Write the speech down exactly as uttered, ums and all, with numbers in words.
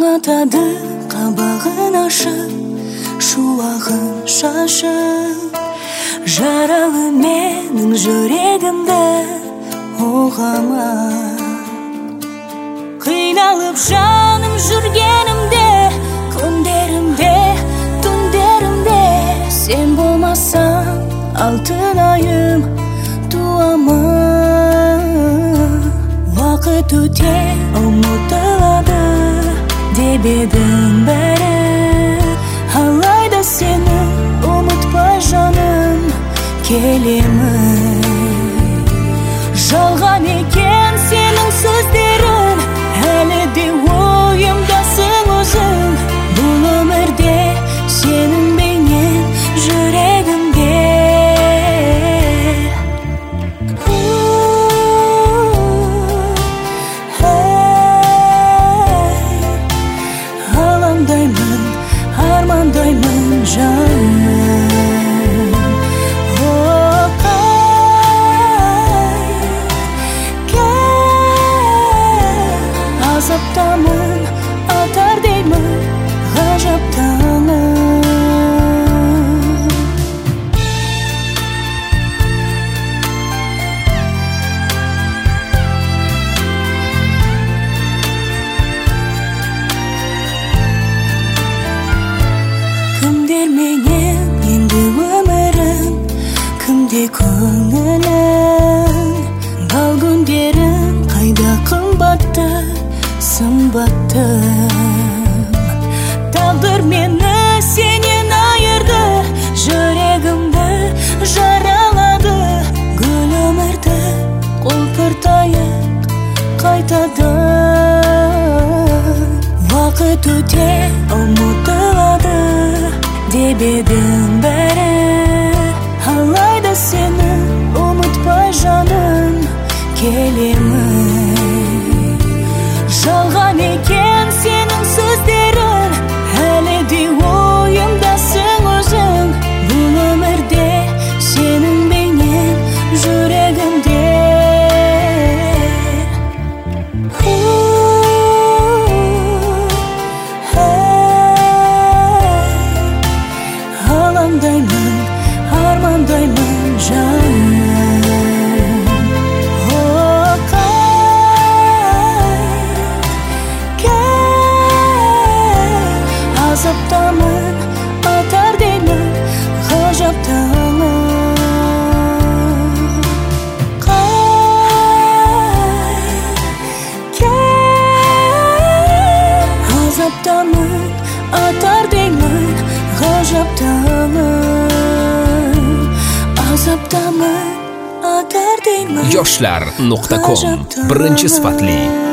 Аңлатады қабағын ашып, шуағын шашып, жаралы менің жүрегімді оғама. Қиналып жаным жүргенімде, күндерімде, түндерімде, сен болмасаң алтын айым туама. Вақыт өте ұмытылады деп едің бәрі, алайда сені ұмытпай жаным келемін. Жалған екен сенің сөздерің, әлі де ойымдасың өзің. Бұл өмірде сенің бейнең жүрегімде. Алаңдаймын, армандаймын жаным. Азаптамын, атар деймін, ғажаптанып. Кімдер менен енді өмірім, кімде көңілің, бал күндерім қайда қымбатты, сымбаттым. Тағдыр мені сенен айырды, жүрегімді жаралады. Гүл өмірді құлпыртайық қайтадан. Вақыт өте ұмытылады деп едің бәрі, алайда сені ұмытпай жаным келемін. Жалған екен сенің сөздерің, әлі де ойымдасың өзің. Бұл өмірде сенің бейнең жүрегімде. Алаңдаймын, армандаймын жаным. Азаптамын, атар деймін, ғажаптанып. Азаптамын, атар деймін, ғажаптанып. Азаптамын, атар деймін. yoshlar nuqta com birinchi sifatli